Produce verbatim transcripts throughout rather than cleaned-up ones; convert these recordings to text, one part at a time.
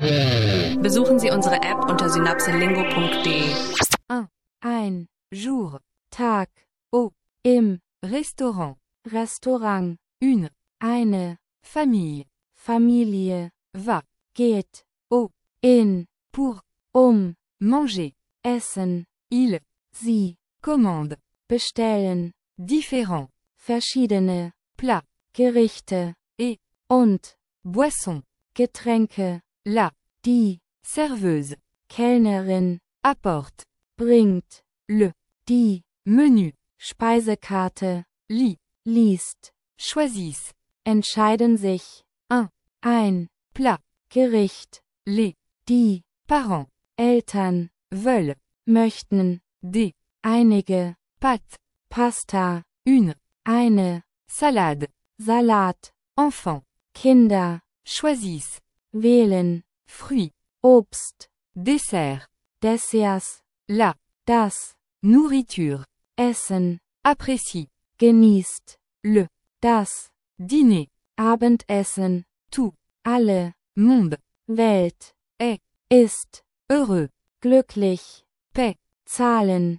Besuchen Sie unsere App unter synapselingo punkt de. un. Ein jour, Tag, au, im Restaurant, Restaurant. Une, eine Famille, Familie, va, geht, au, in, pour, um, manger, essen. Il, sie, commande, bestellen, différents, verschiedene, plats, Gerichte, et, und, boisson, Getränke, la, die, serveuse, Kellnerin, apporte, bringt, le, die, Menü, Speisekarte, lit, liest, choisissent, entscheiden sich, un, ein, plat, Gericht, les, die, parents, Eltern, veulent, möchten, des, einige, pâtes, Pasta, une, eine, salade, Salat, enfant, Kinder, choisissent, wählen, fruits, Obst, dessert, Desserts, la, das, nourriture, essen, apprécie, genießt, le, das, dîner, Abendessen, tout, alle, monde, Welt, est, ist, heureux, glücklich, paie, zahlen,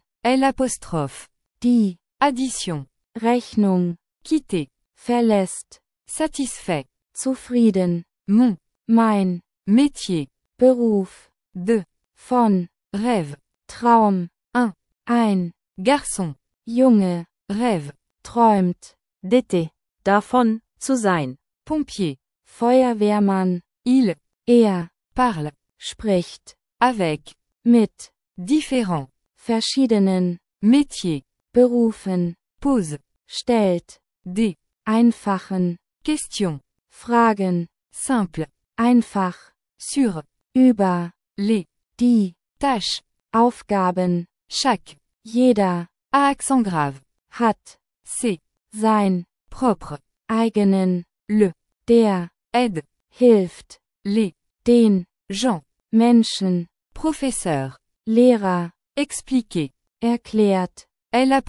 L', die, addition, Rechnung, quitter, verlässt, satisfait, zufrieden, mon, mein, métier, Beruf, de, von, rêve, Traum, un, ein, garçon, Junge, rêve, träumt, d'été, davon, zu sein, pompier, Feuerwehrmann, il, er, parle, spricht, avec, mit, différent, verschiedenen, métier, berufen, pose, stellt, des, einfachen, question, fragen, simple, einfach, sur, über, les, die, tâches, Aufgaben, chaque, jeder, à accent grave, hat, c'est, sein, propre, eigenen, le, der, aide, hilft, les, den, gens, Menschen, professeur, Lehrer, expliquer, erklärt, L',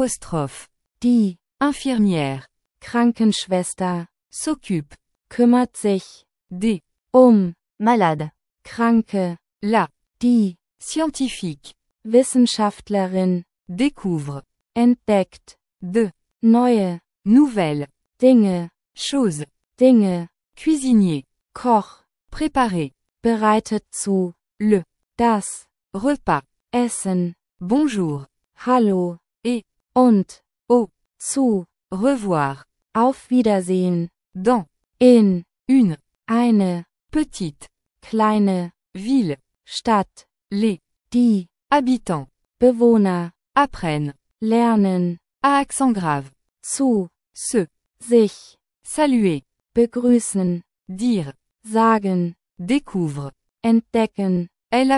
die, infirmière, Krankenschwester, s'occupe, kümmert sich, des, um, malade, Kranke, la, die, scientifique, Wissenschaftlerin, découvre, entdeckt, de, neue, nouvelle, Dinge, chose, Dinge, cuisinier, Koch, préparer, bereitet zu, le, das, repas, essen, bonjour, hallo, et, und, au, zu, revoir, auf Wiedersehen, dans, in, une, eine, petite, kleine, ville, Stadt, les, die, habitants, Bewohner, apprennent, lernen, à accent grave, zu, se, sich, saluer, begrüßen, dire, sagen, découvre, entdecken, L',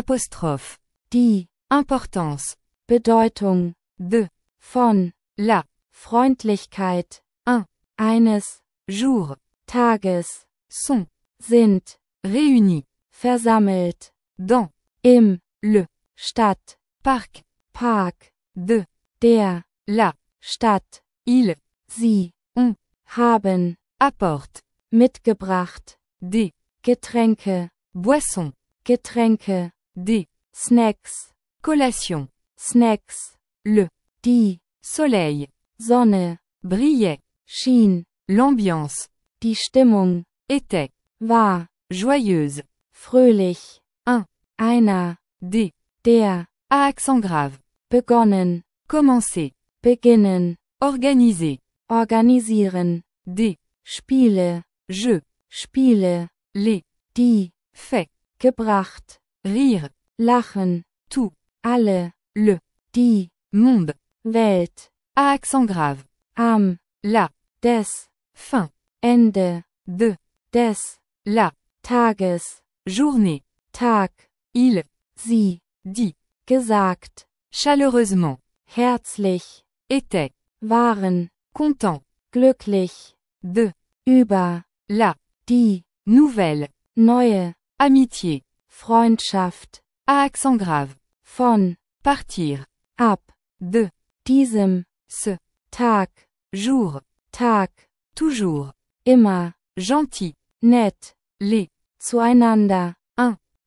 die, Importance, Bedeutung, de, von, la, Freundlichkeit, un, eines, jour, Tages, sont, sind, réunis, versammelt, dans, im, le, Stadt, Park, Park, de, der, la, Stadt, il, sie, ont, haben, apporte, mitgebracht, des, Getränke, boisson, Getränke, des, Snacks, collation, Snacks, le, die, soleil, Sonne, brillait, schien, l'ambiance, die Stimmung, était, war, joyeuse, fröhlich, un, einer, des, der, à accent grave, begonnen, commencer, beginnen, organiser, organisieren, des, Spiele, Jeux, Spiele, les, die, fait, gebracht, rire, lachen, tout, alle, le, die, monde, Welt, à accent grave, am, la, des, fin, Ende, de, des, la, Tages, journée, Tag, il, sie, dit, gesagt, chaleureusement, herzlich, était, waren, content, glücklich, de, über, la, die, nouvelle, neue, amitié, Freundschaft, à accent grave, von, partir, ab, de, diesem, ce, Tag, jour, Tag, toujours, immer, gentil, nett, les, zueinander, un,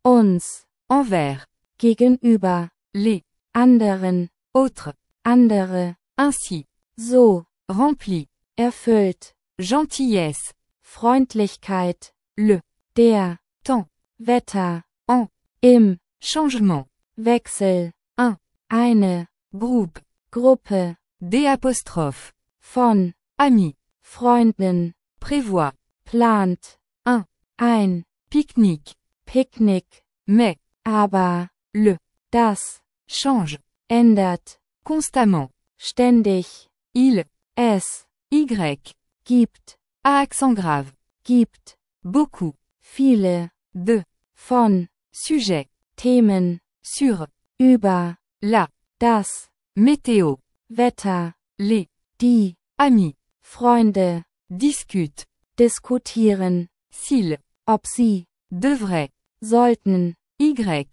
uns, envers, gegenüber, les, anderen, autres, andere, ainsi, so, rempli, erfüllt, gentillesse, Freundlichkeit, le, der, temps, Wetter, en, im, changement, Wechsel, un, eine, groupe, Gruppe, des apostrophes, von, amis, Freunden, prévoit, plant, un, ein, pique-nique, Picknick, mais, aber, le, das, change, ändert, constamment, ständig, il, es, y, gibt, à accent grave, gibt, beaucoup, viele, de, von, sujet, Themen, sur, über, la, das, météo, Wetter, les, die, amis, Freunde, discute, diskutieren, s'il, ob sie, devrait, sollten, y,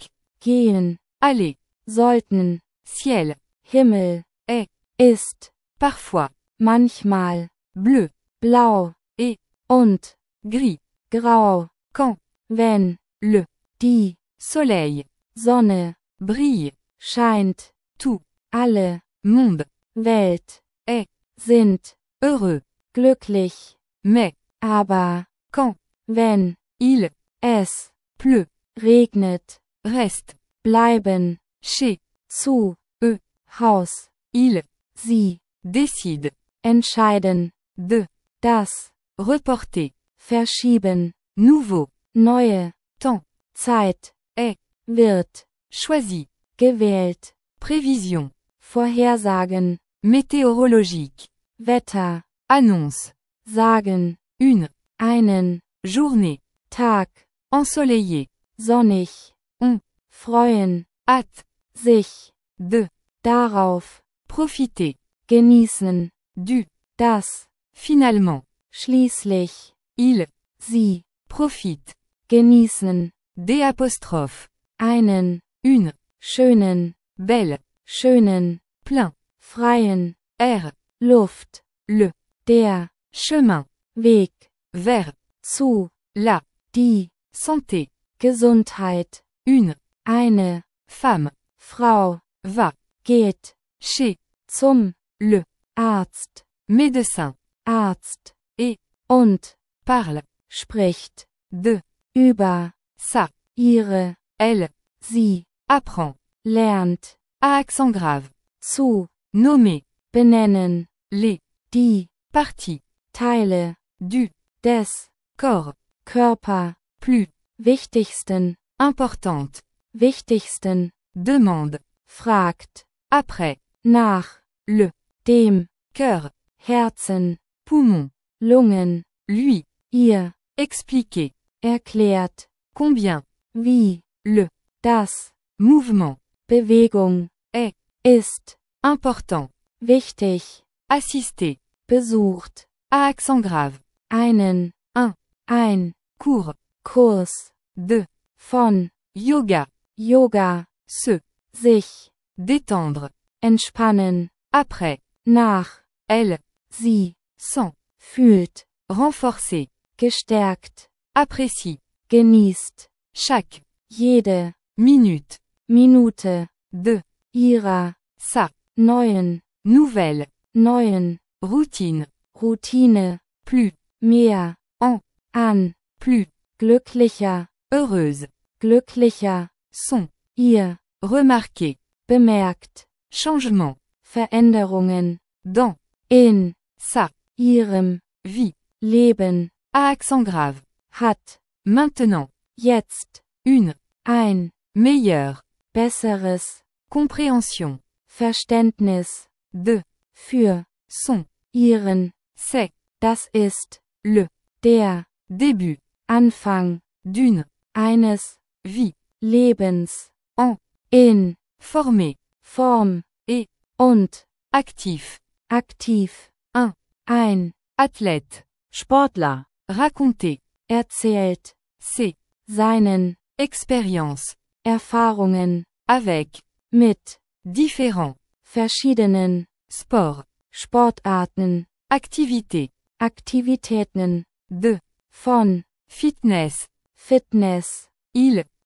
gehen, aller, sollten, ciel, Himmel, est, ist, parfois, manchmal, bleu, blau, et, und, gris, grau, quand, wenn, le, die, soleil, Sonne, brille, scheint, tout, alle, monde, Welt, est, sind, heureux, glücklich, mais, aber, quand, wenn, il, es, pleut, regnet, reste, bleiben, chez, zu, eux, Haus, il, sie, décide, entscheiden, de, das, reporter, verschieben, nouveau, neue, temps, Zeit, est, wird, choisi, gewählt, prévision, vorhersagen, météorologique, Wetter, annonce, sagen, une, einen, journée, Tag, ensoleillée, sonnig, on, freuen, hâte, sich, de, darauf, profiter, genießen, du, das, finalement, schließlich, il, sie, profite, genießen, des apostrophes, einen, une, schönen, belle, schönen, plein, freien, air, Luft, le, der, chemin, Weg, vers, zu, la, die, santé, Gesundheit, une, eine, femme, Frau, va, geht, chez, zum, le, Arzt, médecin, Arzt, et, und, parle, spricht, de, über, ça, ihre, elle, sie, apprend, lernt, à accent grave, zu, nommer, benennen, les, die, parties, Teile, du, des, corps, Körper, plus, wichtigsten, importante, wichtigsten, demande, fragt, après, nach, le, dem, cœur, Herzen, poumon, Lungen, lui, ihr, expliquer, erklärt, combien, wie, le, das, mouvement, Bewegung, est, ist, important, wichtig, assister, besucht, à accent grave, einen, un, ein, cours, Kurs, de, von, yoga, Yoga, se, sich, détendre, entspannen, après, nach, elle, sie, sent, fühlt, renforcer, gestärkt, apprécie, genießt, chaque, jede, minute, Minute, de, ihrer, sa, neuen, nouvelle, neuen, routine, Routine, plus, mehr, en, an, plus, glücklicher, heureuse, glücklicher, son, ihr, remarquer, bemerkt, changement, Veränderungen, dans, in, sa, ihrem, vie, Leben, à accent grave, hat, maintenant, jetzt, une, ein, meilleure, besseres, compréhension, Verständnis, de, für, son, ihren, c'est, das ist, le, der, début, Anfang, d'une, eines, vie, Lebens, en, in, formé, Form, et, und, actif, aktiv, un, ein, athlète, Sportler, raconter, erzählt, c'est, seinen, expérience, Erfahrungen, avec, mit, différents, verschiedenen, sport, Sportarten, activité, Aktivitäten, de, von, fitness, Fitness, il,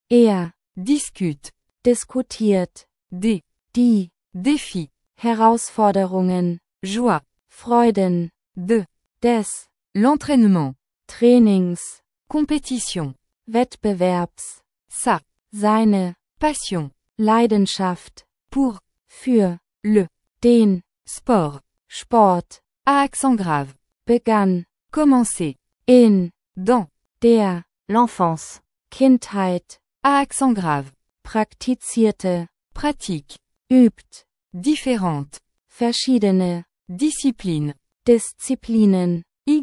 er, discute, diskutiert, des, die, défi, Herausforderungen, joie, Freuden, de, des, l'entraînement, Trainings, compétition, Wettbewerbs, sa, seine, passion, Leidenschaft, pour, für, le, den, sport, Sport, à accent grave, begann, commencer, in, dans, der, l'enfance, Kindheit, à accent grave, praktizierte, pratique, übt, différente, verschiedene, discipline, Disziplinen, y,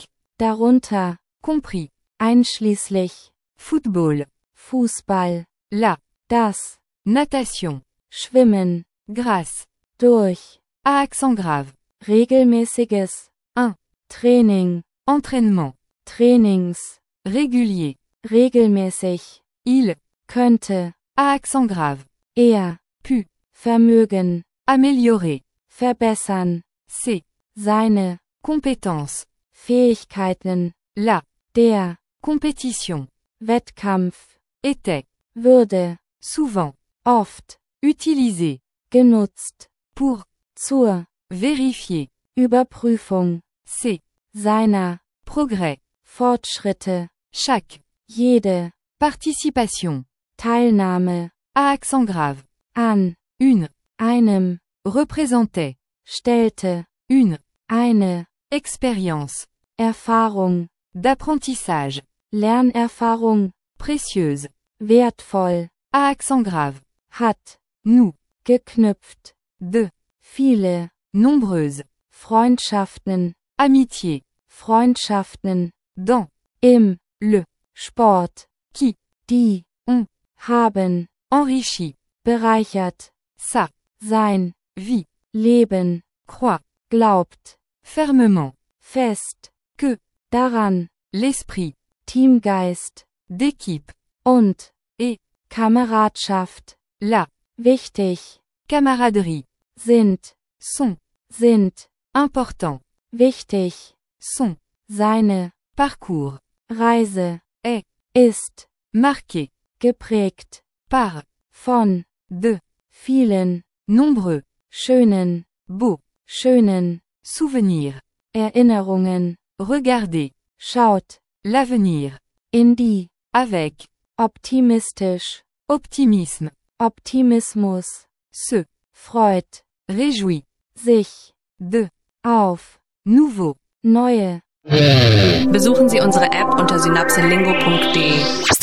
darunter, compris, einschließlich, football, Fußball, la, das, natation, Schwimmen, grâce, durch, à accent grave, regelmäßiges, un, Training, entraînement, Trainings, régulier, regelmäßig, il, könnte, à accent grave, er, pu, Vermögen, améliorer, verbessern, c'est, seine, compétence, Fähigkeiten, la, der, compétition, Wettkampf, était, würde, souvent, oft, utilisé, genutzt, pour, zur, vérifier, Überprüfung, c'est, seiner, progrès, Fortschritte, chaque, jede, participation, Teilnahme, à accent grave, an, une, einem, représentait, stellte, une, eine, expérience, Erfahrung, d'apprentissage, Lernerfahrung, précieuse, wertvoll, à accent grave, hat, nous, geknüpft, de, viele, nombreuses, Freundschaften, amitié, Freundschaften, dans, im, le, Sport, qui, die, ont, haben, enrichi, bereichert, sa, sein, vie, Leben, croit, glaubt, fermement, fest, que, daran, l'esprit, Teamgeist, d'équipe, und, et, Kameradschaft, la, wichtig, camaraderie, sind, sont, sind, important, wichtig, sont, seine, parcours, Reise, est, ist, marqué, geprägt, par, von, de, vielen, nombreux, schönen, beau, schönen, souvenir, Erinnerungen, regarder, schaut, l'avenir, in die, avec, optimistisch, optimisme, Optimismus, se, freut, réjouit, sich, de, auf, nouveau. neue. Besuchen Sie unsere App unter synapselingo punkt de.